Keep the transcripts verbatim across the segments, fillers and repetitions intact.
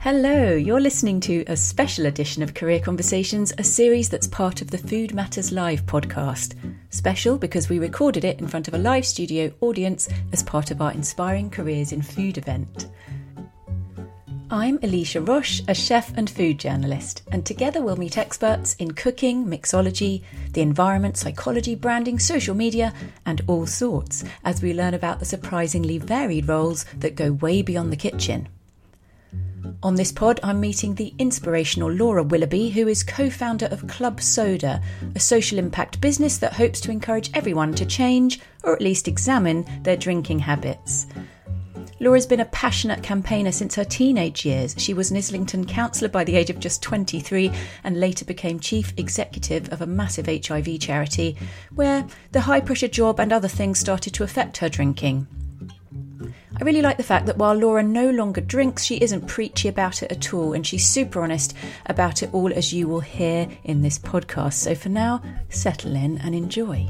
Hello, you're listening to a special edition of Career Conversations, a series that's part of the Food Matters Live podcast. Special because we recorded it in front of a live studio audience as part of our Inspiring Careers in Food event. I'm Alicia Roche, a chef and food journalist, and together we'll meet experts in cooking, mixology, the environment, psychology, branding, social media, and all sorts, as we learn about the surprisingly varied roles that go way beyond the kitchen. On this pod, I'm meeting the inspirational Laura Willoughby, who is co-founder of Club Soda, a social impact business that hopes to encourage everyone to change, or at least examine, their drinking habits. Laura's been a passionate campaigner since her teenage years. She was an Islington councillor by the age of just twenty-three and later became chief executive of a massive H I V charity, where the high-pressure job and other things started to affect her drinking. I really like the fact that while Laura no longer drinks, she isn't preachy about it at all, and she's super honest about it all, as you will hear in this podcast. So for now, settle in and enjoy.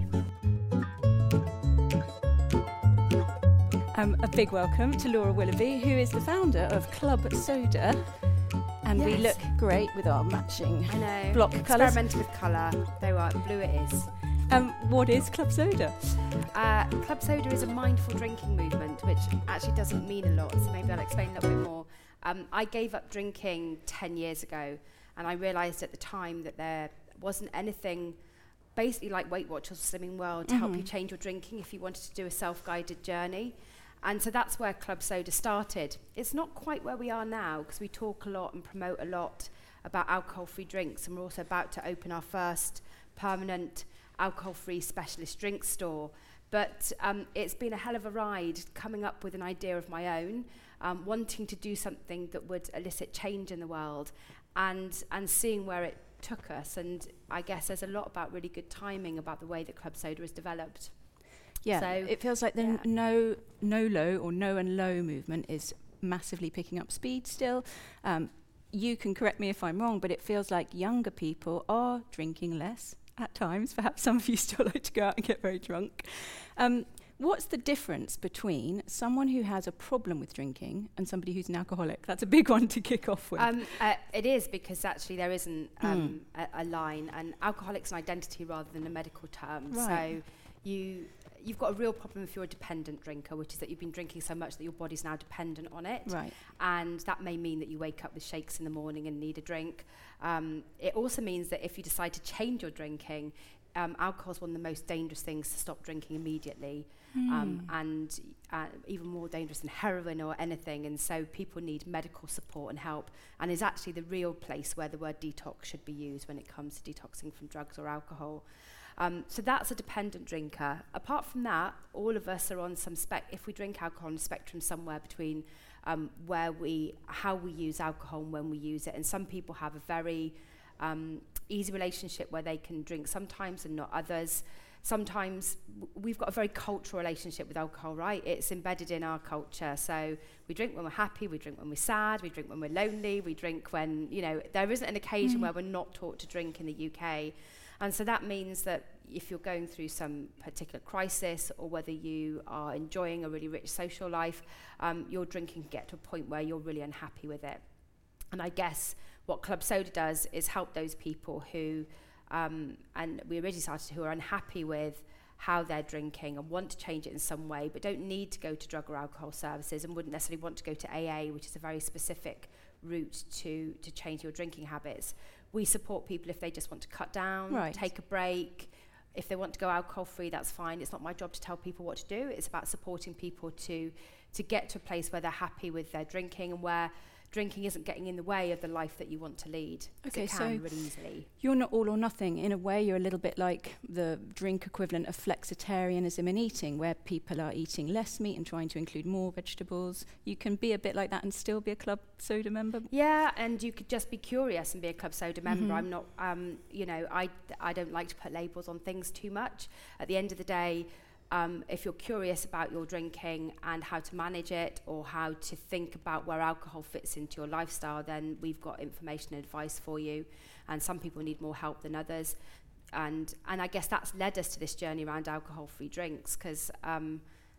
Um, a big welcome to Laura Willoughby, who is the founder of Club Soda, and yes. We look great with our matching I know. block colours. Experimented with colour, though uh, blue it is. Um, what is Club Soda? Uh, Club Soda is a mindful drinking movement, which actually doesn't mean a lot, so maybe I'll explain a little bit more. Um, I gave up drinking ten years ago, and I realised at the time that there wasn't anything basically like Weight Watchers or Slimming World to mm-hmm. help you change your drinking if you wanted to do a self-guided journey. And so that's where Club Soda started. It's not quite where we are now, because we talk a lot and promote a lot about alcohol-free drinks, and we're also about to open our first permanent alcohol-free specialist drink store. But um, it's been a hell of a ride coming up with an idea of my own, um, wanting to do something that would elicit change in the world, and and seeing where it took us. And I guess there's a lot about really good timing about the way that Club Soda is developed. Yeah, so, it feels like the yeah. no, no low or no and low movement is massively picking up speed still. Um, you can correct me if I'm wrong, but it feels like younger people are drinking less at times. Perhaps some of you still like to go out and get very drunk. Um, what's the difference between someone who has a problem with drinking and somebody who's an alcoholic? That's a big one to kick off with. Um, uh, it is, because actually there isn't um, mm. a, a line, and alcoholic's an identity rather than a medical term. Right. So you... You've got a real problem if you're a dependent drinker, which is that you've been drinking so much that your body's now dependent on it. Right. And that may mean that you wake up with shakes in the morning and need a drink. Um, it also means that if you decide to change your drinking, um, alcohol is one of the most dangerous things to stop drinking immediately, mm. um, and uh, even more dangerous than heroin or anything. And so people need medical support and help, and is actually the real place where the word detox should be used when it comes to detoxing from drugs or alcohol. Um, so that's a dependent drinker. Apart from that, all of us are on some spec. If we drink alcohol on a spectrum somewhere between um, where we, how we use alcohol and when we use it. And some people have a very um, easy relationship where they can drink sometimes and not others. Sometimes w- we've got a very cultural relationship with alcohol, right? It's embedded in our culture. So we drink when we're happy, we drink when we're sad, we drink when we're lonely, we drink when, you know, there isn't an occasion mm. where we're not taught to drink in the U K. And so that means that if you're going through some particular crisis, or whether you are enjoying a really rich social life, um, your drinking can get to a point where you're really unhappy with it. And I guess what Club Soda does is help those people who, um, and we originally started, who are unhappy with how they're drinking and want to change it in some way, but don't need to go to drug or alcohol services, and wouldn't necessarily want to go to A A, which is a very specific route to, to change your drinking habits. We support people if they just want to cut down, right. take a break. If they want to go alcohol-free, that's fine. It's not my job to tell people what to do. It's about supporting people to to get to a place where they're happy with their drinking, and where drinking isn't getting in the way of the life that you want to lead. Okay, it can so really easily. You're not all or nothing. In a way, you're a little bit like the drink equivalent of flexitarianism in eating, where people are eating less meat and trying to include more vegetables. You can be a bit like that and still be a Club Soda member. Yeah, and you could just be curious and be a Club Soda member. Mm-hmm. I'm not, um, you know, I, I don't like to put labels on things too much. At the end of the day, Um, if you're curious about your drinking and how to manage it, or how to think about where alcohol fits into your lifestyle, then we've got information and advice for you. And some people need more help than others. And and I guess that's led us to this journey around alcohol-free drinks, because um,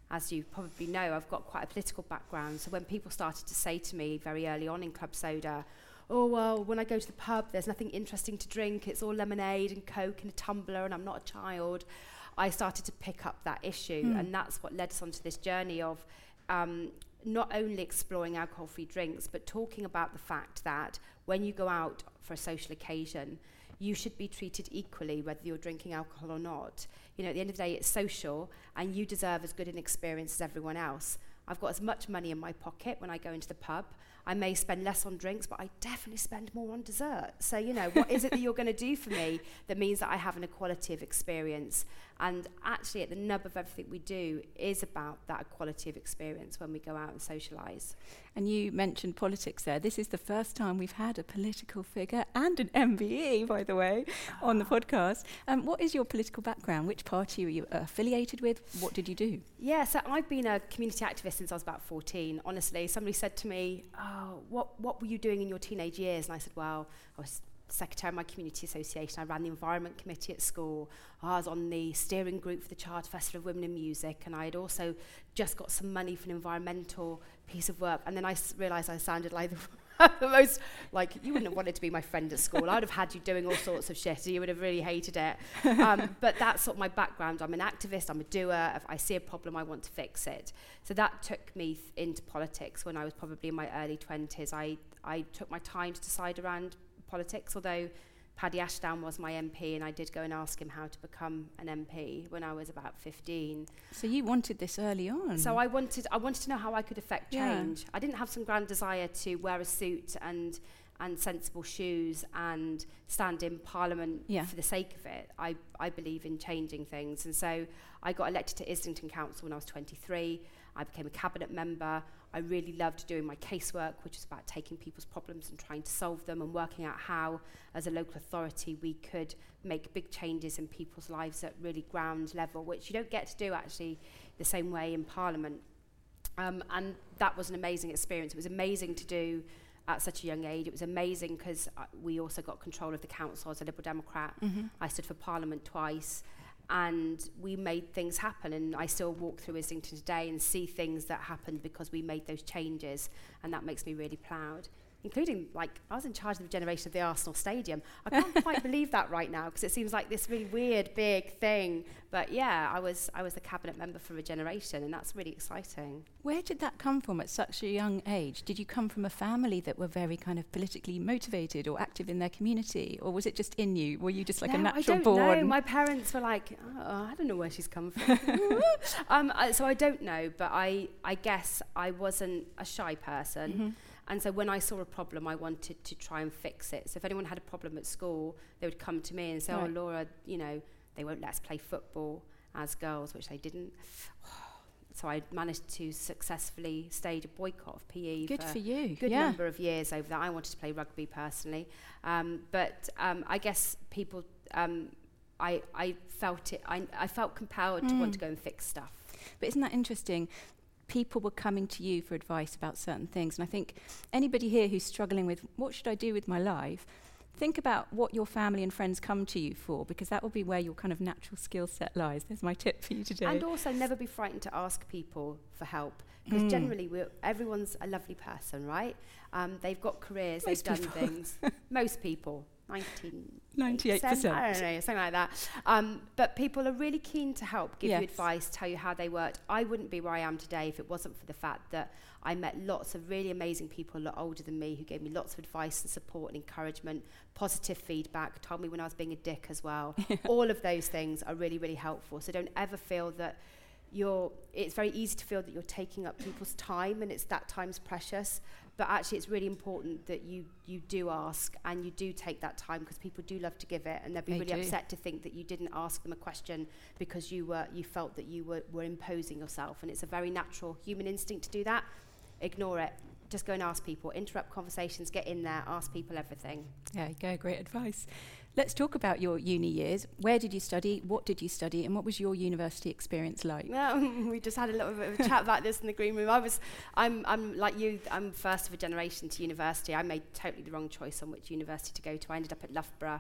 as you probably know, I've got quite a political background. So when people started to say to me very early on in Club Soda, oh, well, when I go to the pub, there's nothing interesting to drink. It's all lemonade and Coke in a tumbler, and I'm not a child. I started to pick up that issue, mm. and that's what led us onto this journey of um, not only exploring alcohol-free drinks, but talking about the fact that when you go out for a social occasion, you should be treated equally, whether you're drinking alcohol or not. You know, at the end of the day, it's social, and you deserve as good an experience as everyone else. I've got as much money in my pocket when I go into the pub. I may spend less on drinks, but I definitely spend more on dessert. So, you know, what is it that you're going to do for me that means that I have an equality of experience? And actually, at the nub of everything we do is about that equality of experience when we go out and socialise. And you mentioned politics there. This is the first time we've had a political figure and an M B E, by the way, on the podcast. Um, what is your political background? Which party were you affiliated with? What did you do? Yeah, so I've been a community activist since I was about fourteen. Honestly, somebody said to me, oh, what, what were you doing in your teenage years? And I said, well, I was secretary of my community association. I ran the environment committee at school. I was on the steering group for the Charter Festival of Women in Music, and I had also just got some money for an environmental piece of work. And then I s- realised I sounded like the, the most, like, you wouldn't have wanted to be my friend at school. I would have had you doing all sorts of shit, so you would have really hated it. Um, but that's sort of my background. I'm an activist, I'm a doer. If I see a problem, I want to fix it. So that took me th- into politics when I was probably in my early twenties. I, I took my time to decide around politics, although Paddy Ashdown was my M P, and I did go and ask him how to become an M P when I was about fifteen. So you wanted this early on. So I wanted I wanted to know how I could affect change. Yeah. I didn't have some grand desire to wear a suit and and sensible shoes and stand in Parliament yeah. for the sake of it. I, I believe in changing things. And so I got elected to Islington Council when I was twenty-three. I became a cabinet member. I really loved doing my casework, which is about taking people's problems and trying to solve them and working out how, as a local authority, we could make big changes in people's lives at really ground level, which you don't get to do actually the same way in Parliament. Um, and that was an amazing experience. It was amazing to do at such a young age. It was amazing because uh, we also got control of the council as a Liberal Democrat. Mm-hmm. I stood for Parliament twice. And we made things happen, and I still walk through Islington today and see things that happened because we made those changes, and that makes me really proud. Including, like, I was in charge of the regeneration of the Arsenal Stadium. I can't quite believe that right now because it seems like this really weird, big thing. But yeah, I was I was the cabinet member for regeneration, and that's really exciting. Where did that come from at such a young age? Did you come from a family that were very kind of politically motivated or active in their community, or was it just in you? Were you just like no, a natural I don't born? know. My parents were like, oh, I don't know where she's come from. um, I, so I don't know, but I I guess I wasn't a shy person. Mm-hmm. And so when I saw a problem, I wanted to try and fix it. So if anyone had a problem at school, they would come to me and say, right. oh, Laura, you know, they won't let us play football as girls, which they didn't. So I managed to successfully stage a boycott of P E good for, for you. a good yeah. number of years over that. I wanted to play rugby personally. Um, but um, I guess people, um, I, I felt it, I, I felt compelled mm. to want to go and fix stuff. But isn't that interesting? People were coming to you for advice about certain things. And I think anybody here who's struggling with, what should I do with my life? Think about what your family and friends come to you for, because that will be where your kind of natural skill set lies. There's my tip for you today. And also never be frightened to ask people for help. Because mm. generally, we're, everyone's a lovely person, right? Um, they've got careers, Most they've people. done things. Most people. ninety-eight percent I don't know, something like that. Um, but people are really keen to help, give yes. you advice, tell you how they worked. I wouldn't be where I am today if it wasn't for the fact that I met lots of really amazing people a lot older than me who gave me lots of advice and support and encouragement, positive feedback, told me when I was being a dick as well. All of those things are really, really helpful. So don't ever feel that you're, it's very easy to feel that you're taking up people's time and it's that time's precious. But actually, it's really important that you, you do ask and you do take that time because people do love to give it, and they'll be they really do. upset to think that you didn't ask them a question because you were you felt that you were, were imposing yourself. And it's a very natural human instinct to do that. Ignore it. Just go and ask people. Interrupt conversations. Get in there. Ask people everything. There you go. Great advice. Let's talk about your uni years. Where did you study? What did you study? And what was your university experience like? Well, we just had a little bit of a chat about this in the green room. I was, I'm, I'm like you. I'm first of a generation to university. I made totally the wrong choice on which university to go to. I ended up at Loughborough.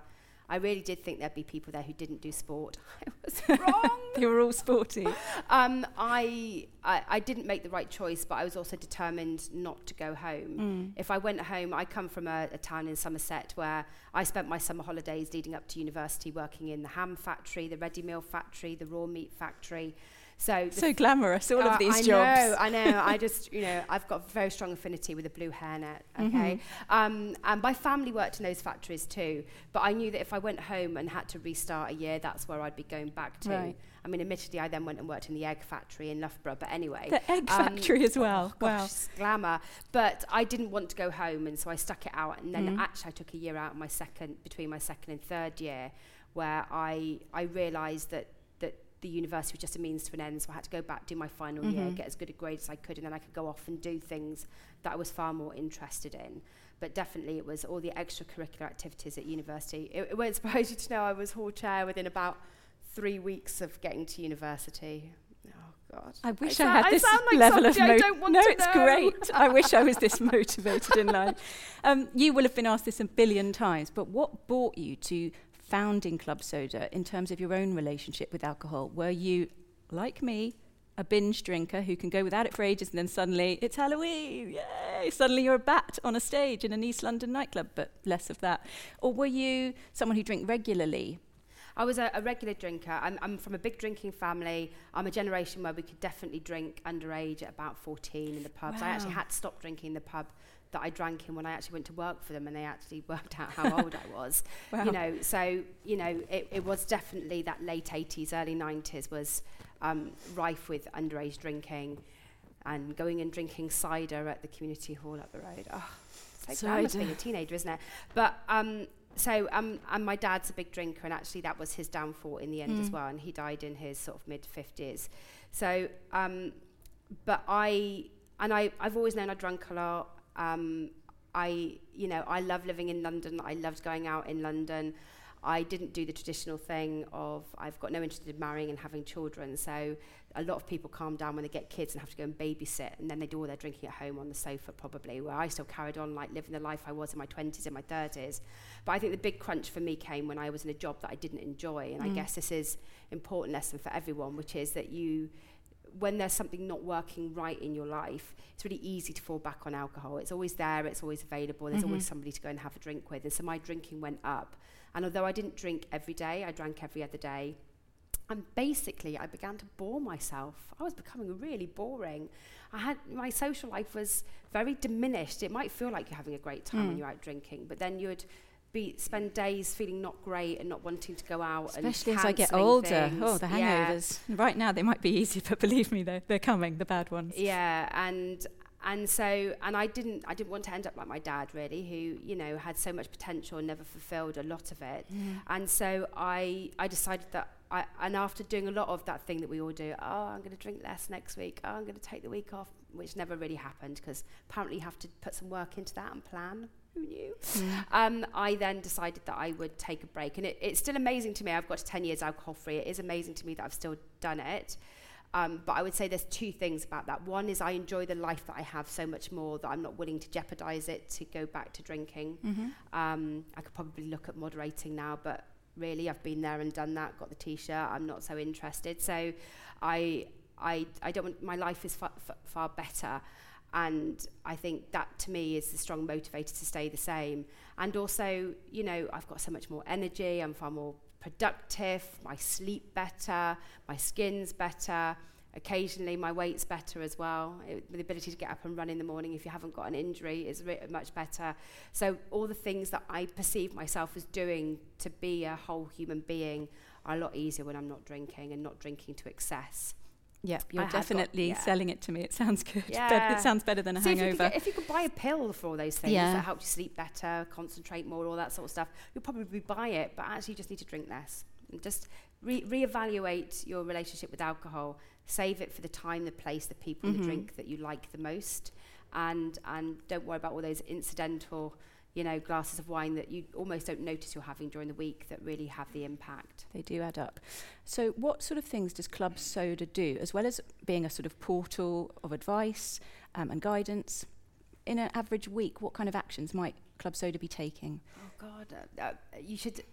I really did think there'd be people there who didn't do sport. I was wrong. They were all sporty. um, I, I I didn't make the right choice, but I was also determined not to go home. Mm. If I went home, I come from a, a town in Somerset where I spent my summer holidays leading up to university working in the ham factory, the ready meal factory, the raw meat factory. So, so glamorous, all uh, of these I jobs. know, I know. I just, you know, I've got a very strong affinity with the blue hairnet, okay? Mm-hmm. Um, and my family worked in those factories too, but I knew that if I went home and had to restart a year, that's where I'd be going back to. Right. I mean, admittedly, I then went and worked in the egg factory in Loughborough, but anyway. The egg um, factory as well. Oh wow. Gosh, glamour. But I didn't want to go home, and so I stuck it out. And then mm. actually I took a year out my second, between my second and third year, where I I realised that the university was just a means to an end, so I had to go back, do my final mm-hmm. year, get as good a grade as I could, and then I could go off and do things that I was far more interested in. But definitely it was all the extracurricular activities at university. It, it won't surprise you to know I was hall chair within about three weeks of getting to university. Oh, God. I wish I, I had I this like level of motivation. motivation. No, it's know. great. I wish I was this motivated in life. Um, you will have been asked this a billion times, but what brought you to founding Club Soda in terms of your own relationship with alcohol? Were you, like me, a binge drinker who can go without it for ages and then suddenly it's Halloween, yay! Suddenly you're a bat on a stage in an East London nightclub, but less of that. Or were you someone who drank regularly? I was a, a regular drinker. I'm, I'm from a big drinking family. I'm a generation where we could definitely drink underage at about fourteen in the pubs. Wow. I actually had to stop drinking in the pub that I drank in when I actually went to work for them, and they actually worked out how old I was. Wow. You know, so, you know, it, it was definitely that late eighties, early nineties was um, rife with underage drinking and going and drinking cider at the community hall up the road. Oh, it's like glamorous being a teenager, isn't it? But, um, so, um, and my dad's a big drinker, and actually that was his downfall in the end mm. as well, and he died in his sort of mid-fifties. So, um, but I, and I, I've always known I drank a lot. Um, I, you know, I love living in London. I loved going out in London. I didn't do the traditional thing of I've got no interest in marrying and having children. So a lot of people calm down when they get kids and have to go and babysit, and then they do all their drinking at home on the sofa probably, where I still carried on like living the life I was in my twenties and my thirties. But I think the big crunch for me came when I was in a job that I didn't enjoy. And mm. I guess this is an important lesson for everyone, which is that you... when there's something not working right in your life, it's really easy to fall back on alcohol. It's always there, it's always available, there's mm-hmm. always somebody to go and have a drink with. And so my drinking went up. And although I didn't drink every day, I drank every other day. And basically, I began to bore myself. I was becoming really boring. I had my social life was very diminished. It might feel like you're having a great time mm. when you're out drinking, but then you'd be spend days feeling not great and not wanting to go out. Especially and as I get older. Things. Oh, the hangovers. Yeah. Right now they might be easy, but believe me, they're, they're coming, the bad ones. Yeah, and and so, and I didn't I didn't want to end up like my dad, really, who, you know, had so much potential and never fulfilled a lot of it. Mm. And so I I decided that, I, and after doing a lot of that thing that we all do, oh, I'm going to drink less next week, oh, I'm going to take the week off, which never really happened, because apparently you have to put some work into that and plan. Who knew? Mm. Um, I then decided that I would take a break. And it, it's still amazing to me. I've got ten years alcohol-free. It is amazing to me that I've still done it. Um, but I would say there's two things about that. One is I enjoy the life that I have so much more that I'm not willing to jeopardize it to go back to drinking. Mm-hmm. Um, I could probably look at moderating now, but really I've been there and done that, got the T-shirt. I'm not so interested. So I, I, I don't want, my life is far, far, far better. And I think that, to me, is the strong motivator to stay the same. And also, you know, I've got so much more energy. I'm far more productive. My sleep better. My skin's better. Occasionally, my weight's better as well. It, the ability to get up and run in the morning if you haven't got an injury is re- much better. So all the things that I perceive myself as doing to be a whole human being are a lot easier when I'm not drinking and not drinking to excess. Yeah, you're I definitely got, yeah. selling it to me. It sounds good. Yeah. But it sounds better than a so hangover. If you, get, if you could buy a pill for all those things yeah. that help you sleep better, concentrate more, all that sort of stuff, you'll probably buy it, but actually you just need to drink less. And just re- reevaluate your relationship with alcohol. Save it for the time, the place, the people, mm-hmm. the drink that you like the most. And and don't worry about all those incidental, you know, glasses of wine that you almost don't notice you're having during the week that really have the impact. They do add up. So what sort of things does Club Soda do, as well as being a sort of portal of advice um, and guidance? In an average week, what kind of actions might Club Soda be taking? Oh, God. Uh, uh, you should... Uh,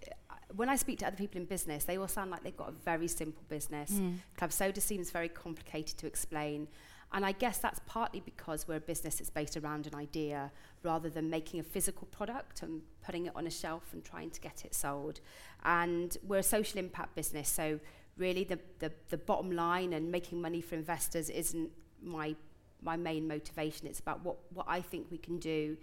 when I speak to other people in business, they all sound like they've got a very simple business. Mm. Club Soda seems very complicated to explain. And I guess that's partly because we're a business that's based around an idea rather than making a physical product and putting it on a shelf and trying to get it sold. And we're a social impact business, so really the, the, the bottom line and making money for investors isn't my my main motivation. It's about what, what I think we can do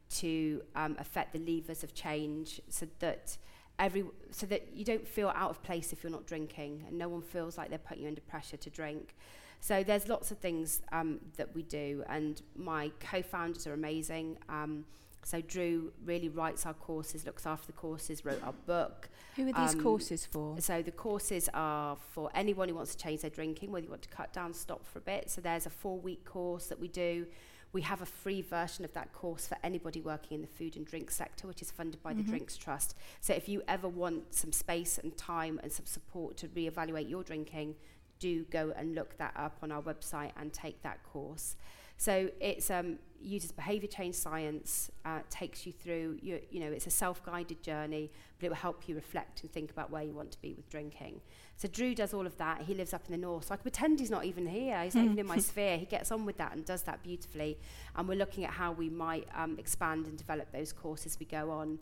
to um, affect the levers of change so that every so that you don't feel out of place if you're not drinking, and no one feels like they're putting you under pressure to drink. So there's lots of things um, that we do, and my co-founders are amazing. Um, so Drew really writes our courses, looks after the courses, wrote our book. Who are these um, courses for? So the courses are for anyone who wants to change their drinking, whether you want to cut down, stop for a bit. So there's a four-week course that we do. We have a free version of that course for anybody working in the food and drink sector, which is funded by mm-hmm. the Drinks Trust. So if you ever want some space and time and some support to reevaluate your drinking, do go and look that up on our website and take that course. So it's um, uses behaviour change science, uh, takes you through, you, you know, it's a self-guided journey, but it will help you reflect and think about where you want to be with drinking. So Drew does all of that. He lives up in the north, so I can pretend he's not even here. He's not even in my sphere. He gets on with that and does that beautifully. And we're looking at how we might um, expand and develop those courses as we go on.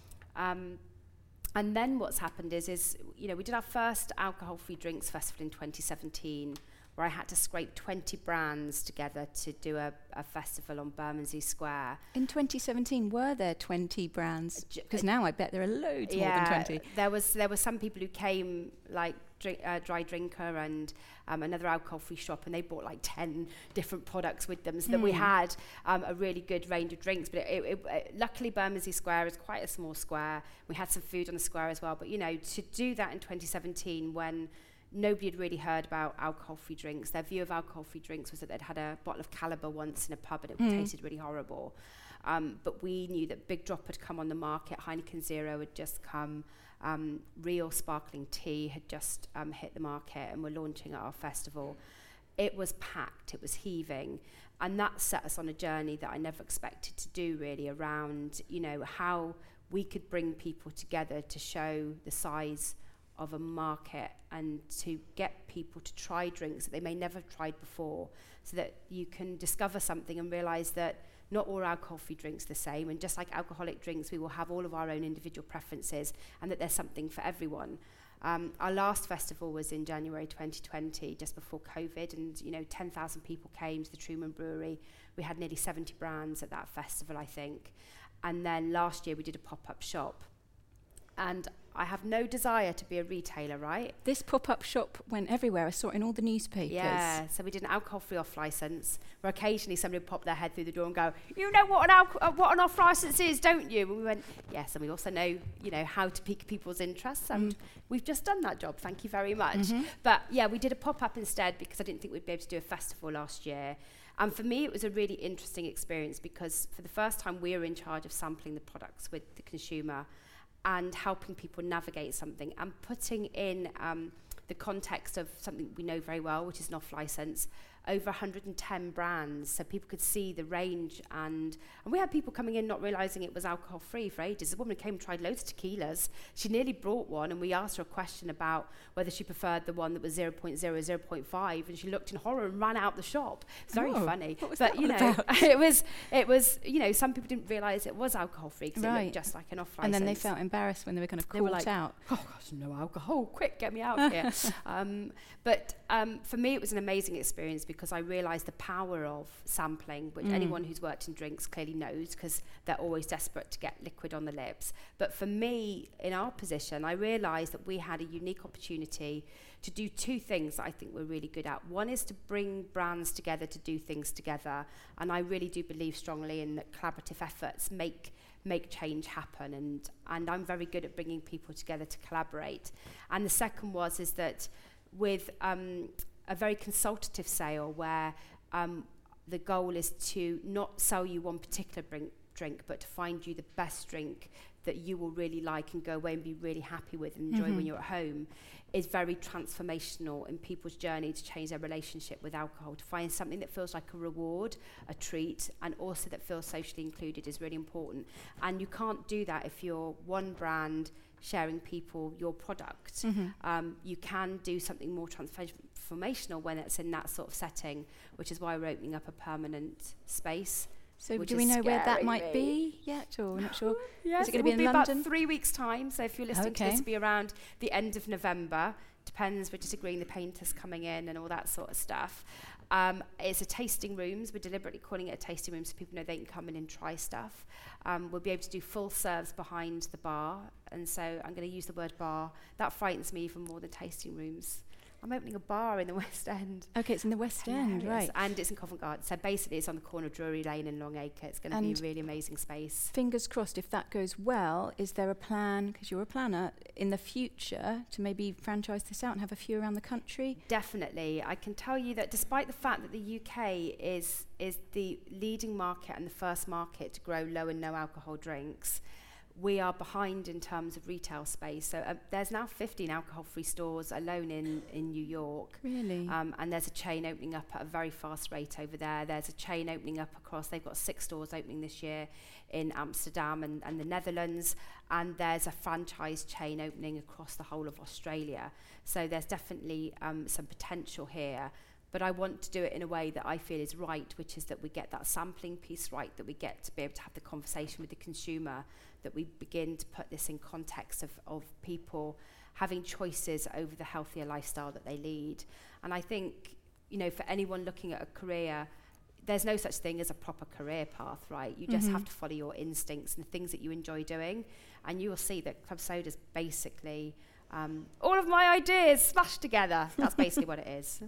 Um, and then what's happened is, is, you know, we did our first alcohol-free drinks festival in twenty seventeen, where I had to scrape twenty brands together to do a, a festival on Bermondsey Square. In twenty seventeen, were there twenty brands? Because uh, now I bet there are loads yeah, more than twenty. There was there were some people who came, like drink, uh, Dry Drinker and um, another alcohol-free shop, and they bought like ten different products with them, so mm. that we had um, a really good range of drinks. But it, it, it, luckily, Bermondsey Square is quite a small square. We had some food on the square as well. But, you know, to do that in twenty seventeen when nobody had really heard about alcohol-free drinks. Their view of alcohol-free drinks was that they'd had a bottle of Caliber once in a pub and it mm. tasted really horrible. Um, but we knew that Big Drop had come on the market, Heineken Zero had just come, um, Real Sparkling Tea had just um, hit the market, and we're launching at our festival. It was packed, it was heaving, and that set us on a journey that I never expected to do, really, around, you know, how we could bring people together to show the size of a market and to get people to try drinks that they may never have tried before, so that you can discover something and realise that not all alcohol-free drinks are the same, and just like alcoholic drinks, we will have all of our own individual preferences, and that there's something for everyone. Um, our last festival was in January twenty twenty, just before COVID, and you know, ten thousand people came to the Truman Brewery. We had nearly seventy brands at that festival, I think. And then last year we did a pop-up shop. And I have no desire to be a retailer, right? This pop-up shop went everywhere. I saw it in all the newspapers. Yeah, so we did an alcohol-free off licence, where occasionally somebody would pop their head through the door and go, "You know what an al- uh, what an off licence is, don't you?" And we went, "Yes," and we also know, you know, how to pique people's interests, and mm. we've just done that job. Thank you very much. Mm-hmm. But yeah, we did a pop-up instead because I didn't think we'd be able to do a festival last year. And for me, it was a really interesting experience because for the first time, we were in charge of sampling the products with the consumer and helping people navigate something and putting in um, the context of something we know very well, which is an off-licence, over one hundred ten brands, so people could see the range. And, and we had people coming in not realising it was alcohol-free for ages. A woman came and tried loads of tequilas. She nearly brought one, and we asked her a question about whether she preferred the one that was zero point zero, zero point five, and she looked in horror and ran out the shop. It's very oh, funny. What was but, that you know, about? it was, it was, you know, some people didn't realise it was alcohol-free because right. it looked just like an off-licence. And then they felt embarrassed when they were kind of called like, out. "Oh, gosh, no alcohol, quick, get me out of here." um, but um, for me, it was an amazing experience because I realised the power of sampling, which mm. anyone who's worked in drinks clearly knows because they're always desperate to get liquid on the lips. But for me, in our position, I realised that we had a unique opportunity to do two things that I think we're really good at. One is to bring brands together to do things together, and I really do believe strongly in that collaborative efforts make make change happen, and and I'm very good at bringing people together to collaborate. And the second was is that with um, a very consultative sale where um, the goal is to not sell you one particular drink, drink, but to find you the best drink that you will really like and go away and be really happy with and enjoy mm-hmm. when you're at home, is very transformational in people's journey to change their relationship with alcohol. To find something that feels like a reward, a treat, and also that feels socially included is really important. And you can't do that if you're one brand sharing people your product. Mm-hmm. Um, you can do something more transformational when it's in that sort of setting, which is why we're opening up a permanent space. So which do we is know where that scaring might me. be yet, or we're not sure? Yes, is it going to it be will in be London? about three weeks' time. So if you're listening Okay. to this, it'll be around the end of November. Depends, we're just agreeing the painters coming in and all that sort of stuff. Um, it's a tasting rooms. We're deliberately calling it a tasting room so people know they can come in and try stuff. Um, we'll be able to do full serves behind the bar. And so I'm going to use the word bar. That frightens me even more than tasting rooms. I'm opening a bar in the West End. Okay, it's in the West End, Hilarious. right. And it's in Covent Garden. So basically it's on the corner of Drury Lane and Long Acre. It's going to be And a really amazing space. Fingers crossed, if that goes well, is there a plan, because you're a planner, in the future to maybe franchise this out and have a few around the country? Definitely. I can tell you that despite the fact that the U K is is the leading market and the first market to grow low and no alcohol drinks, we are behind in terms of retail space. So uh, there's now fifteen alcohol-free stores alone in, in New York. Really? Um, and there's a chain opening up at a very fast rate over there. There's a chain opening up across, they've got six stores opening this year in Amsterdam and, and the Netherlands. And there's a franchise chain opening across the whole of Australia. So there's definitely um, some potential here. But I want to do it in a way that I feel is right, which is that we get that sampling piece right, that we get to be able to have the conversation with the consumer, that we begin to put this in context of, of people having choices over the healthier lifestyle that they lead. And I think, you know, for anyone looking at a career, there's no such thing as a proper career path, right? You just Mm-hmm. have to follow your instincts and the things that you enjoy doing. And you will see that Club Soda is basically um, all of my ideas smashed together. That's basically what it is.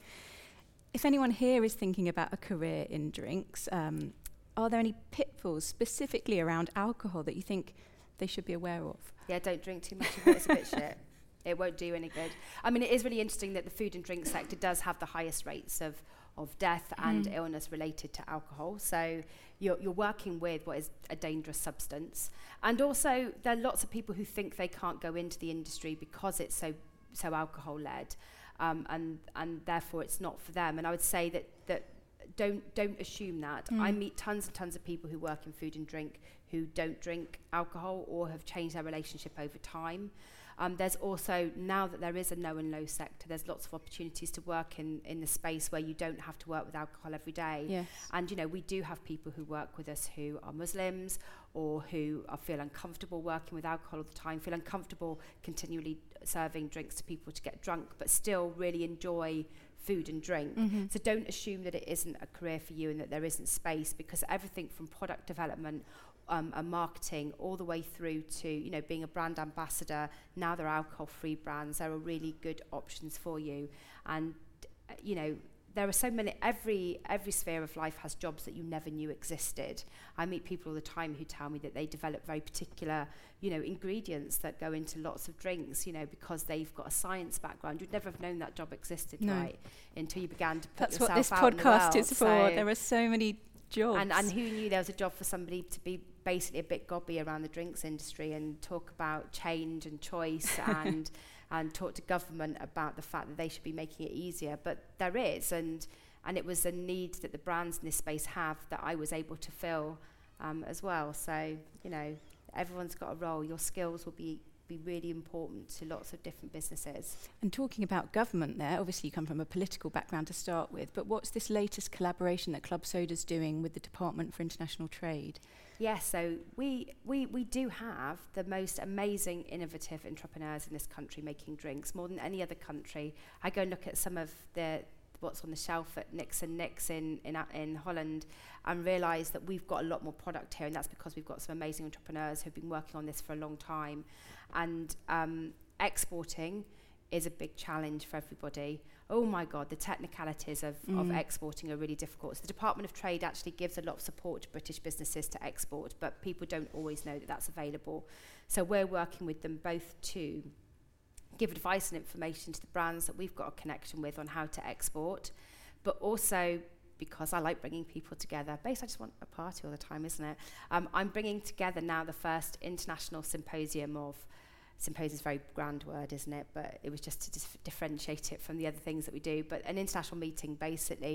If anyone here is thinking about a career in drinks, um, are there any pitfalls specifically around alcohol that you think they should be aware of? Yeah, don't drink too much of it. It's a bit shit. It won't do any good. I mean, it is really interesting that the food and drink sector does have the highest rates of, of death and Mm. illness related to alcohol. So you're, you're working with what is a dangerous substance. And also, there are lots of people who think they can't go into the industry because it's so so alcohol-led. Um, and and therefore it's not for them. And I would say that that don't don't assume that. Mm. I meet tons and tons of people who work in food and drink who don't drink alcohol or have changed their relationship over time. Um, there's also, now that there is a no and low sector, there's lots of opportunities to work in, in the space where you don't have to work with alcohol every day. Yes. And, you know, we do have people who work with us who are Muslims or who are, feel uncomfortable working with alcohol all the time, feel uncomfortable continually serving drinks to people to get drunk, but still really enjoy food and drink. Mm-hmm. So don't assume that it isn't a career for you and that there isn't space, because everything from product development um, and marketing all the way through to, you know, being a brand ambassador, now there are alcohol-free brands, there are really good options for you. And, uh, you know, there are so many, every every sphere of life has jobs that you never knew existed. I meet people all the time who tell me that they develop very particular, you know, ingredients that go into lots of drinks, you know, because they've got a science background. You'd never have known that job existed, No. right, until you began to put That's yourself what this out in the podcast world. is for. So- There are so many jobs. and, and who knew there was a job for somebody to be basically a bit gobby around the drinks industry and talk about change and choice and and talk to government about the fact that they should be making it easier. But there is, and and it was a need that the brands in this space have that I was able to fill um, as well. So, you know, everyone's got a role. Your skills will be be really important to lots of different businesses. And talking about government there, obviously you come from a political background to start with, but what's this latest collaboration that Club Soda's doing with the Department for International Trade? Yes, so we, we we do have the most amazing, innovative entrepreneurs in this country making drinks, more than any other country. I go and look at some of the what's on the shelf at Nicks and Nicks in, in, in Holland and realise that we've got a lot more product here, and that's because we've got some amazing entrepreneurs who've been working on this for a long time. And um, exporting is a big challenge for everybody. Oh my God, the technicalities of, Mm. of exporting are really difficult. So the Department of Trade actually gives a lot of support to British businesses to export, but people don't always know that that's available. So we're working with them both to give advice and information to the brands that we've got a connection with on how to export, but also because I like bringing people together. Basically, I just want a party all the time, isn't it? Um, I'm bringing together now the first international symposium of, symposium is a very grand word, isn't it? But it was just to dis- differentiate it from the other things that we do. But an international meeting, basically,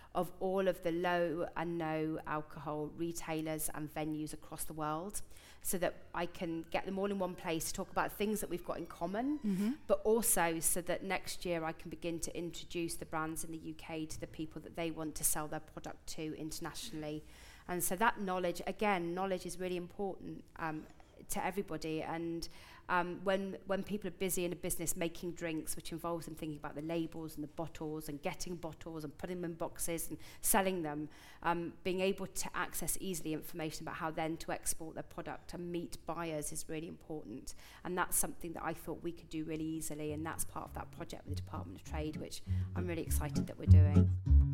of all of the low and no alcohol retailers and venues across the world, so that I can get them all in one place to talk about things that we've got in common, mm-hmm. but also so that next year I can begin to introduce the brands in the U K to the people that they want to sell their product to internationally. And so that knowledge, again, knowledge is really important um, to everybody. And um, when when people are busy in a business making drinks, which involves them thinking about the labels and the bottles and getting bottles and putting them in boxes and selling them, um, being able to access easily information about how then to export their product and meet buyers is really important. And that's something that I thought we could do really easily, and that's part of that project with the Department of Trade, which I'm really excited that we're doing.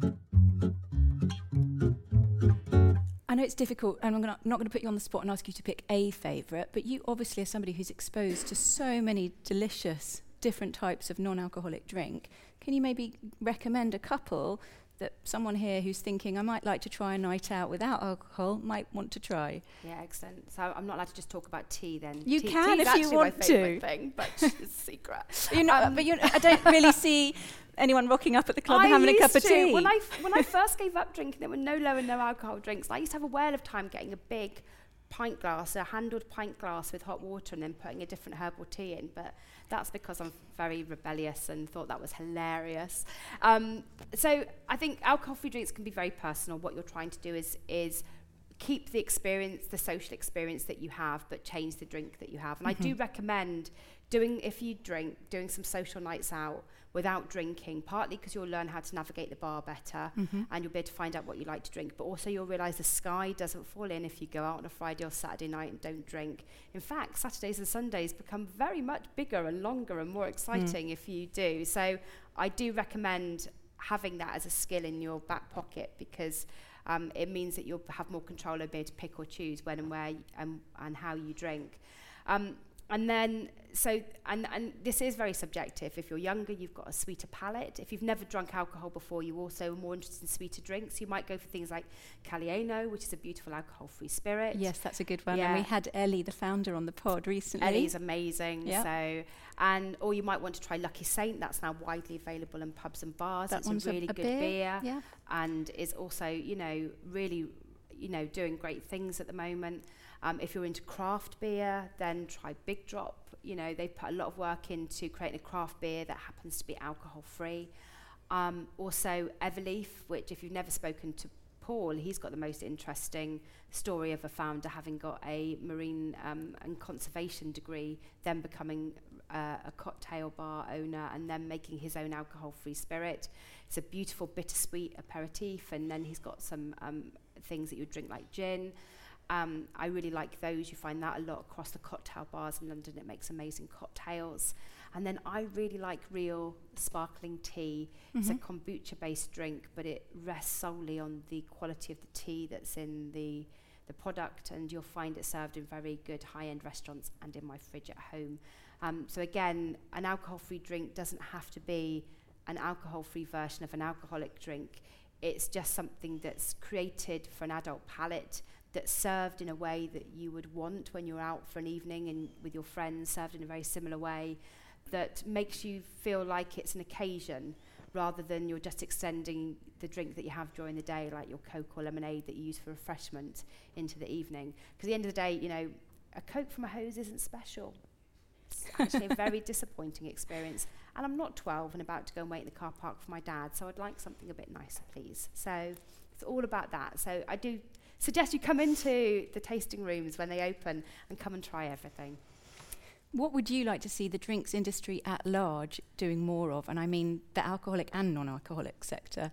I know it's difficult, and I'm gonna, not going to put you on the spot and ask you to pick a favourite, but you obviously are somebody who's exposed to so many delicious different types of non-alcoholic drink. Can you maybe recommend a couple that someone here who's thinking, I might like to try a night out without alcohol, might want to try? Yeah, excellent. So I'm not allowed to just talk about tea then. You tea, can tea's if you want my to. Thing, but it's a secret. You're not, um, but you're, I don't really see anyone rocking up at the club I having a cup of to. tea. When I, when I first gave up drinking, there were no low and no alcohol drinks. I used to have a whale of time getting a big pint glass, a handled pint glass with hot water, and then putting a different herbal tea in. But that's because I'm very rebellious and thought that was hilarious. Um, so I think alcohol-free drinks can be very personal. What you're trying to do is is keep the experience, the social experience that you have, but change the drink that you have. And mm-hmm. I do recommend doing, if you drink, doing some social nights out without drinking, partly because you'll learn how to navigate the bar better, mm-hmm. and you'll be able to find out what you like to drink, but also you'll realise the sky doesn't fall in if you go out on a Friday or Saturday night and don't drink. In fact, Saturdays and Sundays become very much bigger and longer and more exciting mm. if you do. So I do recommend having that as a skill in your back pocket, because um, it means that you'll have more control over being able to pick or choose when and where y- and, and how you drink. Um, And then, so, and, and this is very subjective. If you're younger, you've got a sweeter palate. If you've never drunk alcohol before, you're also more interested in sweeter drinks. You might go for things like Calieno, which is a beautiful alcohol-free spirit. Yes, that's a good one. Yeah. And we had Ellie, the founder, on the pod recently. Ellie's amazing. Yep. So, and or you might want to try Lucky Saint. That's now widely available in pubs and bars. That it's one's a really a, a good beer, beer, yeah. and is also, you know, really, you know, doing great things at the moment. Um, if you're into craft beer, then try Big Drop. You know, they put a lot of work into creating a craft beer that happens to be alcohol-free. Um, also, Everleaf, which if you've never spoken to Paul, he's got the most interesting story of a founder having got a marine um, and conservation degree, then becoming uh, a cocktail bar owner, and then making his own alcohol-free spirit. It's a beautiful bittersweet aperitif, and then he's got some um, things that you drink like gin. Um, I really like those. You find that a lot across the cocktail bars in London. It makes amazing cocktails. And then I really like Real sparkling tea. Mm-hmm. It's a kombucha-based drink, but it rests solely on the quality of the tea that's in the the product, and you'll find it served in very good high-end restaurants and in my fridge at home. Um, so again, an alcohol-free drink doesn't have to be an alcohol-free version of an alcoholic drink. It's just something that's created for an adult palate, that's served in a way that you would want when you're out for an evening and with your friends, served in a very similar way, that makes you feel like it's an occasion rather than you're just extending the drink that you have during the day, like your Coke or lemonade that you use for refreshment, into the evening. Because at the end of the day, you know, a Coke from a hose isn't special. It's actually a very disappointing experience. And I'm not twelve and about to go and wait in the car park for my dad, so I'd like something a bit nicer, please. So it's all about that. So I do suggest you come into the tasting rooms when they open and come and try everything. What would you like to see the drinks industry at large doing more of? And I mean the alcoholic and non-alcoholic sector.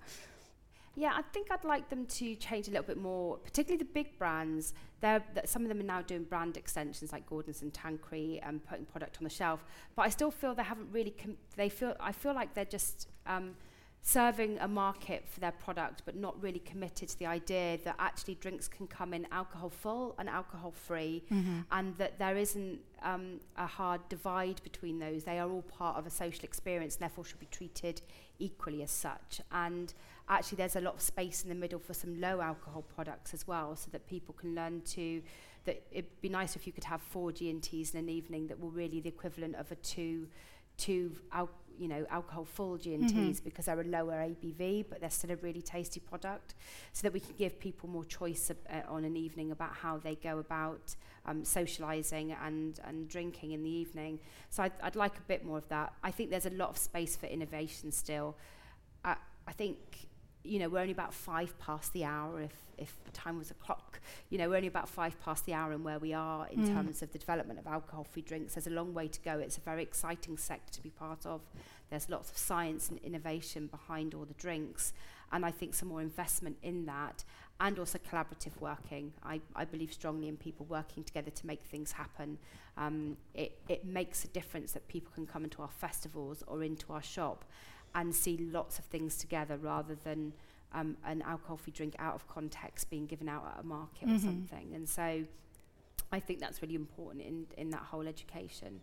Yeah, I think I'd like them to change a little bit more, particularly the big brands. They're, that some of them are now doing brand extensions like Gordon's and Tanqueray and putting product on the shelf. But I still feel they haven't really, com- they feel, I feel like they're just um, serving a market for their product, but not really committed to the idea that actually drinks can come in alcohol full and alcohol free, mm-hmm. and that there isn't um, a hard divide between those. They are all part of a social experience and therefore should be treated equally as such. And actually there's a lot of space in the middle for some low alcohol products as well, so that people can learn to, that it'd be nice if you could have four G and Ts in an evening that were really the equivalent of a two, two al- you know, alcohol-full G and Ts mm-hmm. because they're a lower A B V, but they're still a really tasty product, so that we can give people more choice uh, on an evening about how they go about um, socialising and, and drinking in the evening. So I'd, I'd like a bit more of that. I think there's a lot of space for innovation still. Uh, I think, you know, we're only about five past the hour, if, if time was a clock. You know, we're only about five past the hour in where we are in mm. terms of the development of alcohol-free drinks. There's a long way to go. It's a very exciting sector to be part of. There's lots of science and innovation behind all the drinks. And I think some more investment in that, and also collaborative working. I, I believe strongly in people working together to make things happen. Um, it, it makes a difference that people can come into our festivals or into our shop and see lots of things together, rather than um, an alcohol-free drink out of context being given out at a market mm-hmm. or something. And so I think that's really important in, in that whole education.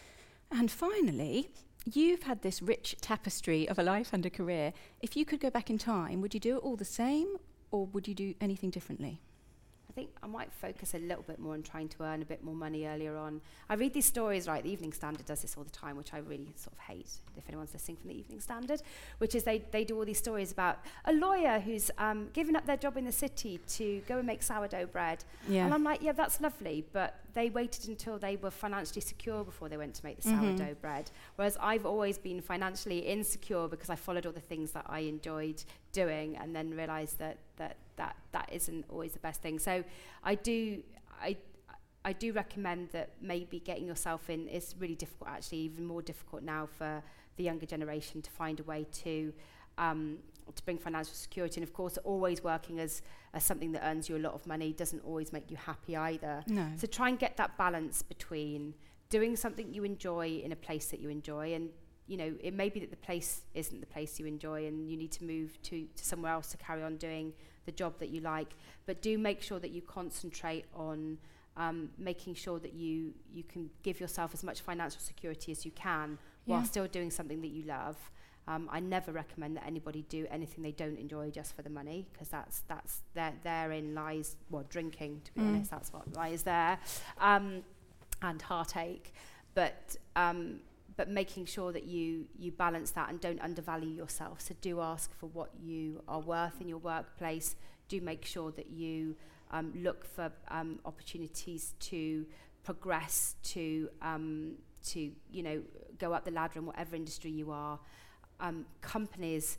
And finally, you've had this rich tapestry of a life and a career. If you could go back in time, would you do it all the same, or would you do anything differently? I think I might focus a little bit more on trying to earn a bit more money earlier on. I read these stories, right, the Evening Standard does this all the time, which I really sort of hate, if anyone's listening from the Evening Standard, which is they, they do all these stories about a lawyer who's um, given up their job in the city to go and make sourdough bread. Yeah. And I'm like, yeah, that's lovely, but they waited until they were financially secure before they went to make the mm-hmm. sourdough bread. Whereas I've always been financially insecure because I followed all the things that I enjoyed doing, and then realised that that that that isn't always the best thing. So I do I I do recommend that maybe getting yourself in is really difficult, actually, even more difficult now for the younger generation to find a way to um, to bring financial security. And of course, always working as, as something that earns you a lot of money doesn't always make you happy either. No. So try and get that balance between doing something you enjoy in a place that you enjoy, and you know, it may be that the place isn't the place you enjoy and you need to move to, to somewhere else to carry on doing the job that you like. But do make sure that you concentrate on um, making sure that you, you can give yourself as much financial security as you can yeah. while still doing something that you love. Um, I never recommend that anybody do anything they don't enjoy just for the money, because that's that's there therein lies, well, drinking, to be mm. honest, that's what lies there, um, and heartache. But um, but making sure that you you balance that and don't undervalue yourself. So do ask for what you are worth in your workplace. Do make sure that you um, look for um, opportunities to progress, to um, to you know go up the ladder in whatever industry you are. Um, companies,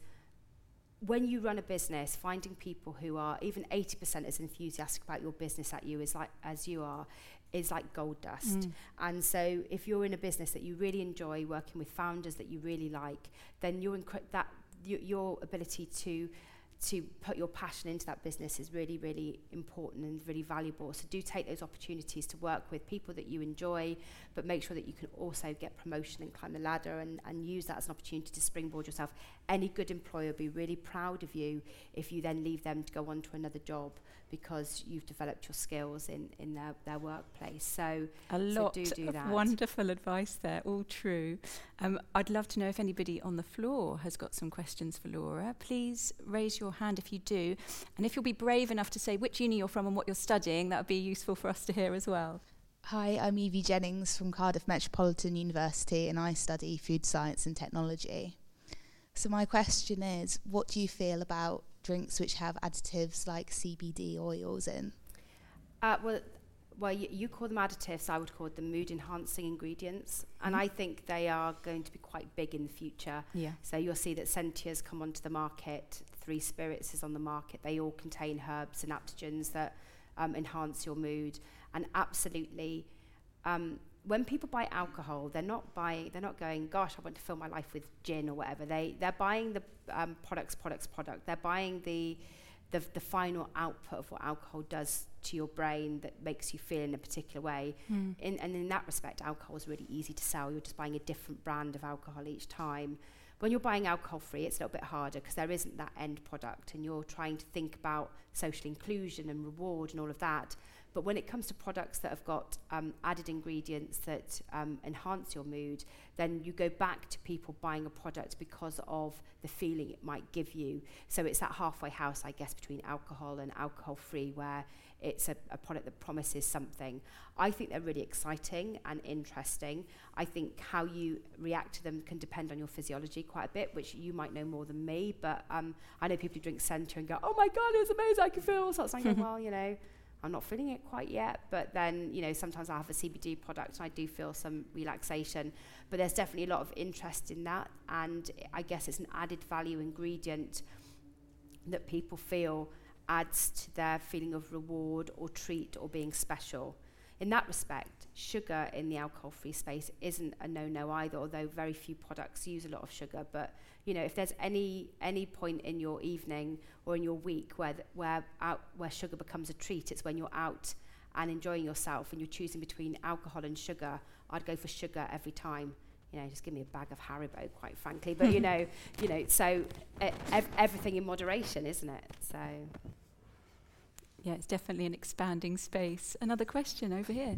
when you run a business, finding people who are even eighty percent as enthusiastic about your business at you is like as you are, is like gold dust. Mm. And so if you're in a business that you really enjoy, working with founders that you really like, then your inc- that y- your ability to to put your passion into that business is really, really important and really valuable. So do take those opportunities to work with people that you enjoy, but make sure that you can also get promotion and climb the ladder, and, and use that as an opportunity to springboard yourself. Any good employer will be really proud of you if you then leave them to go on to another job, because you've developed your skills in, in their, their workplace. So a lot so do do of that. Wonderful advice there, all true. Um, I'd love to know if anybody on the floor has got some questions for Laura. Please raise your hand if you do. And if you'll be brave enough to say which uni you're from and what you're studying, that would be useful for us to hear as well. Hi, I'm Evie Jennings from Cardiff Metropolitan University, and I study food science and technology. So my question is, what do you feel about drinks which have additives like C B D oils in? Uh, well, well, you, you call them additives, I would call them mood-enhancing ingredients. Mm-hmm. And I think they are going to be quite big in the future. Yeah. So you'll see that Sentia's come onto the market, Three Spirits is on the market. They all contain herbs and adaptogens that um, enhance your mood. And absolutely, um, when people buy alcohol, they're not buying, they're not going, gosh, I want to fill my life with gin or whatever. They, they're buying the um, products, products, product. They're buying the, the the final output of what alcohol does to your brain that makes you feel in a particular way. Mm. In, and in that respect, alcohol is really easy to sell. You're just buying a different brand of alcohol each time. When you're buying alcohol-free, it's a little bit harder because there isn't that end product, and you're trying to think about social inclusion and reward and all of that. But when it comes to products that have got um, added ingredients that um, enhance your mood, then you go back to people buying a product because of the feeling it might give you. So it's that halfway house, I guess, between alcohol and alcohol-free, where it's a, a product that promises something. I think they're really exciting and interesting. I think how you react to them can depend on your physiology quite a bit, which you might know more than me, but um, I know people who drink Centra and go, oh my God, it's amazing, I can feel all sorts. And I go, well, you know, I'm not feeling it quite yet, but then, you know, sometimes I have a C B D product and I do feel some relaxation. But there's definitely a lot of interest in that, and I guess it's an added value ingredient that people feel adds to their feeling of reward or treat or being special. In that respect, sugar in the alcohol-free space isn't a no-no either, although very few products use a lot of sugar. But, you know, if there's any any point in your evening or in your week where th- where out, where sugar becomes a treat, it's when you're out and enjoying yourself and you're choosing between alcohol and sugar. I'd go for sugar every time. You know, just give me a bag of Haribo, quite frankly. But, you know, you know, so uh, ev- everything in moderation, isn't it? So... Yeah, it's definitely an expanding space. Another question over here.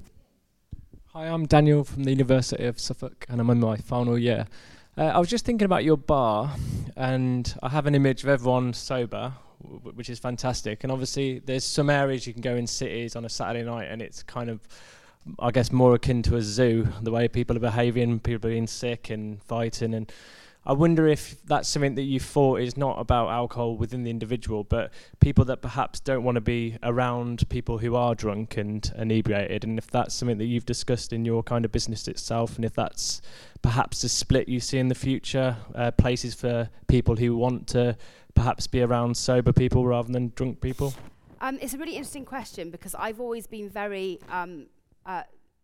Hi, I'm Daniel from the University of Suffolk, and I'm in my final year. Uh, I was just thinking about your bar, and I have an image of everyone sober, w- which is fantastic. And obviously, there's some areas you can go in cities on a Saturday night, and it's kind of, I guess, more akin to a zoo, the way people are behaving, people are being sick and fighting. And I wonder if that's something that you thought is not about alcohol within the individual, but people that perhaps don't want to be around people who are drunk and inebriated, and if that's something that you've discussed in your kind of business itself, and if that's perhaps a split you see in the future, uh, places for people who want to perhaps be around sober people rather than drunk people? Um, it's a really interesting question, because I've always been very... Um, uh,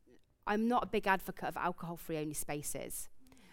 I'm not a big advocate of alcohol-free only spaces.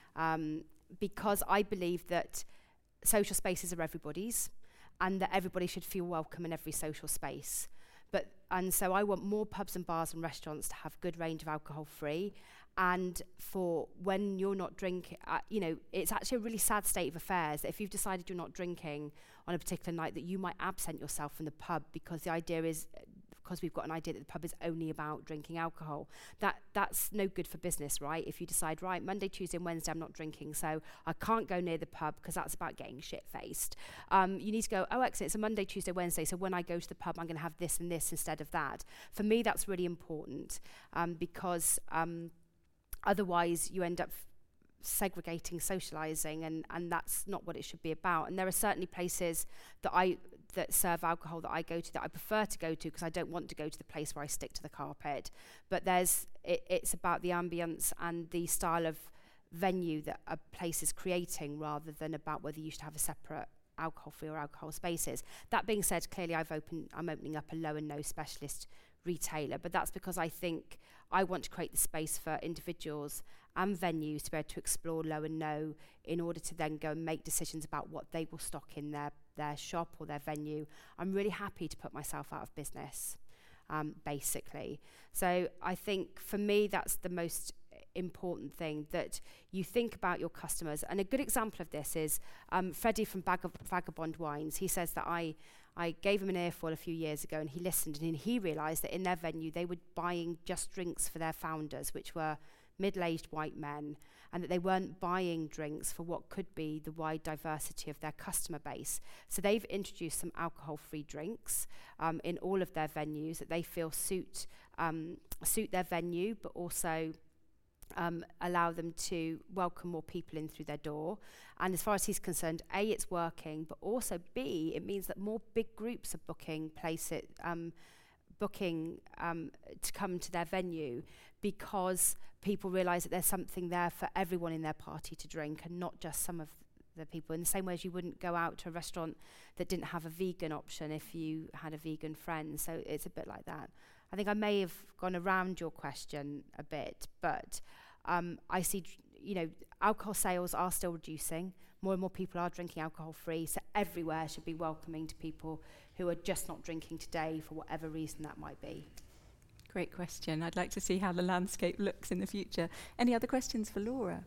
Um, because I believe that social spaces are everybody's and that everybody should feel welcome in every social space. But and so I want more pubs and bars and restaurants to have good range of alcohol-free, and for when you're not drinking, uh, you know, it's actually a really sad state of affairs that if you've decided you're not drinking on a particular night, that you might absent yourself from the pub, because the idea is, because we've got an idea that the pub is only about drinking alcohol. That that's no good for business, right? If you decide, right, Monday, Tuesday and Wednesday I'm not drinking, so I can't go near the pub because that's about getting shit-faced. Um, you need to go, oh, excellent, it's a Monday, Tuesday, Wednesday, so when I go to the pub I'm going to have this and this instead of that. For me, that's really important, um, because um, otherwise you end up f- segregating, socialising, and, and that's not what it should be about. And there are certainly places that I... that serve alcohol that I go to that I prefer to go to, because I don't want to go to the place where I stick to the carpet. But there's it, it's about the ambience and the style of venue that a place is creating, rather than about whether you should have a separate alcohol-free or alcohol spaces. That being said, clearly I've opened I'm opening up a low and no specialist retailer, but that's because I think I want to create the space for individuals and venues to be able to explore low and no, in order to then go and make decisions about what they will stock in their their shop or their venue. I'm really happy to put myself out of business, um, basically. So I think for me that's the most important thing, that you think about your customers. And a good example of this is um, Freddie from Bag- Vagabond Wines. He says that I I gave him an earful a few years ago, and he listened, and he realised that in their venue they were buying just drinks for their founders, which were middle-aged white men, and that they weren't buying drinks for what could be the wide diversity of their customer base. So they've introduced some alcohol-free drinks um, in all of their venues that they feel suit um, suit their venue, but also um, allow them to welcome more people in through their door. And as far as he's concerned, A, it's working, but also B, it means that more big groups are booking places, um, booking um, to come to their venue, because people realise that there's something there for everyone in their party to drink, and not just some of the people. In the same way as you wouldn't go out to a restaurant that didn't have a vegan option if you had a vegan friend. So it's a bit like that. I think I may have gone around your question a bit, but um, I see, you know, alcohol sales are still reducing. More and more people are drinking alcohol-free, so everywhere should be welcoming to people who are just not drinking today for whatever reason that might be. Great question. I'd like to see how the landscape looks in the future. Any other questions for Laura?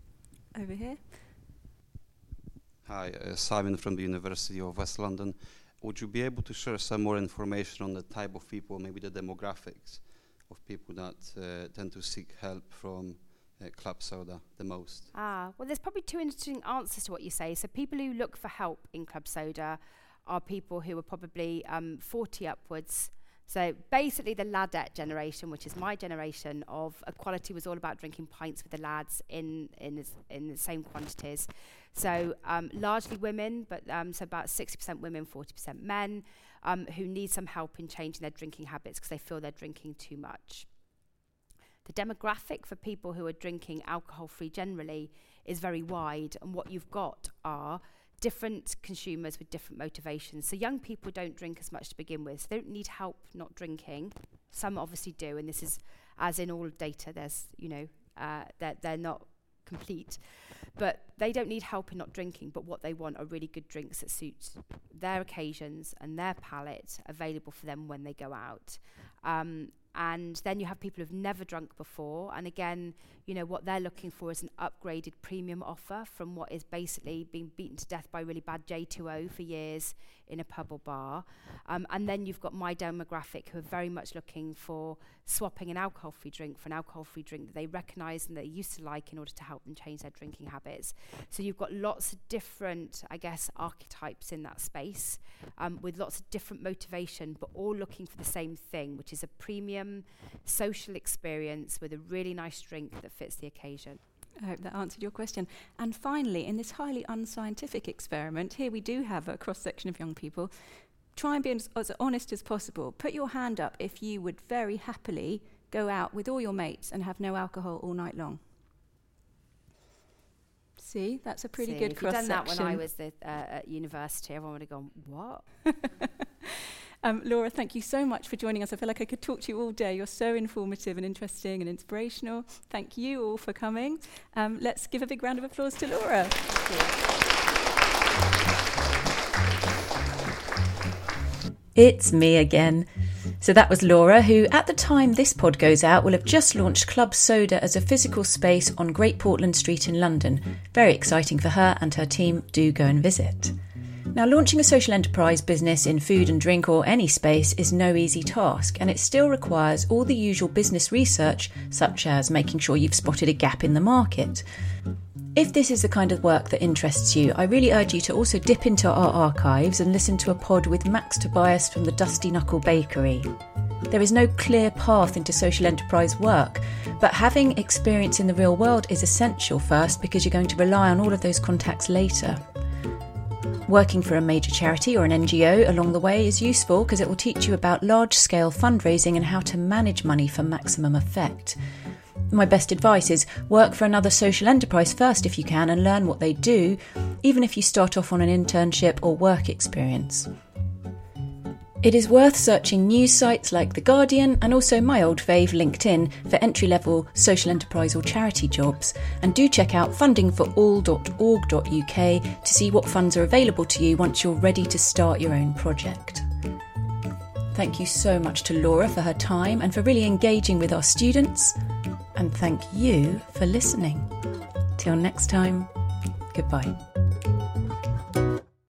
Over here. Hi, uh, Simon from the University of West London. would you be able to share some more information on the type of people, maybe the demographics of people that uh, tend to seek help from uh, Club Soda the most? Ah, well, there's probably two interesting answers to what you say. So people who look for help in Club Soda are people who are probably um, forty upwards. So basically the ladette generation, which is my generation, of equality was all about drinking pints with the lads in in, this, in the same quantities. So um, largely women, but um, so about sixty percent women, forty percent men, um, who need some help in changing their drinking habits because they feel they're drinking too much. The demographic for people who are drinking alcohol-free generally is very wide, and what you've got are different consumers with different motivations. So young people don't drink as much to begin with. So they don't need help not drinking. Some obviously do, and this is, as in all data, there's, you know, uh, they're, they're not complete. But they don't need help in not drinking, but what they want are really good drinks that suit their occasions and their palate, available for them when they go out. Um, and then you have people who've never drunk before, and again, you know, what they're looking for is an upgraded premium offer from what is basically being beaten to death by really bad J two O for years in a pub or bar. Um, and then you've got my demographic who are very much looking for swapping an alcohol-free drink for an alcohol-free drink that they recognise and they used to like in order to help them change their drinking habits. So you've got lots of different, I guess, archetypes in that space, um, with lots of different motivation, but all looking for the same thing, which is a premium social experience with a really nice drink that fits the occasion. I hope that answered your question. And finally, in this highly unscientific experiment, here we do have a cross-section of young people. Try and be as, as honest as possible. Put your hand up if you would very happily go out with all your mates and have no alcohol all night long. See, that's a pretty See, good if cross-section. I'd done that when I was the, uh, at university, everyone would have gone, what? Um, Laura, thank you so much for joining us. I feel like I could talk to you all day. You're so informative and interesting and inspirational. Thank you all for coming. Um, let's give a big round of applause to Laura. It's me again. So that was Laura, who at the time this pod goes out will have just launched Club Soda as a physical space on Great Portland Street in London. Very exciting for her and her team. Do go and visit. Now, launching a social enterprise business in food and drink or any space is no easy task, and it still requires all the usual business research, such as making sure you've spotted a gap in the market. If this is the kind of work that interests you, I really urge you to also dip into our archives and listen to a pod with Max Tobias from the Dusty Knuckle Bakery. There is no clear path into social enterprise work, but having experience in the real world is essential first because you're going to rely on all of those contacts later. Working for a major charity or an N G O along the way is useful because it will teach you about large-scale fundraising and how to manage money for maximum effect. My best advice is work for another social enterprise first if you can and learn what they do, even if you start off on an internship or work experience. It is worth searching news sites like The Guardian and also my old fave LinkedIn for entry-level social enterprise or charity jobs, and do check out funding for all dot org dot U K to see what funds are available to you once you're ready to start your own project. Thank you so much to Laura for her time and for really engaging with our students, and thank you for listening. Till next time, goodbye.